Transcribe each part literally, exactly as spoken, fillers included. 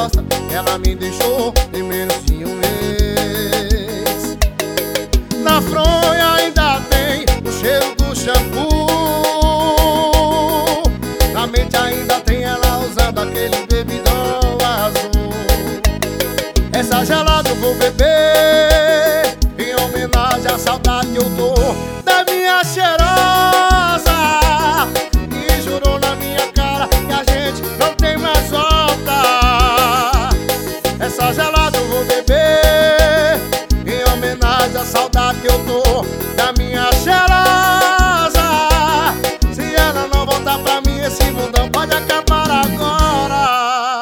mostra, ela me deixou em menos de um mês. Na fronha ainda tem o cheiro do shampoo, na mente ainda tem ela usando aquele bebidão azul. Essa gelada eu vou beber em homenagem à saudade que eu tô da minha cheirosa, que jurou na minha cara que a gente não tem mais volta. Essa gelada eu vou beber em homenagem à saudade que eu tô da minha cheirosa. Se ela não voltar pra mim, esse mundão pode acabar agora.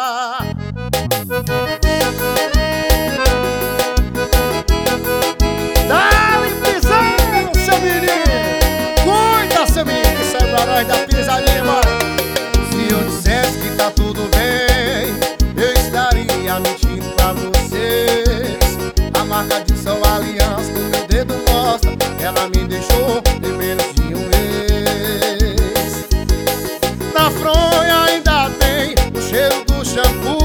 Da pisadinha, mano. Se eu dissesse que tá tudo bem, eu estaria mentindo pra vocês. A marca de sua aliança no meu dedo mostra, ela me deixou em menos de um mês. Na fronha ainda tem o cheiro do shampoo,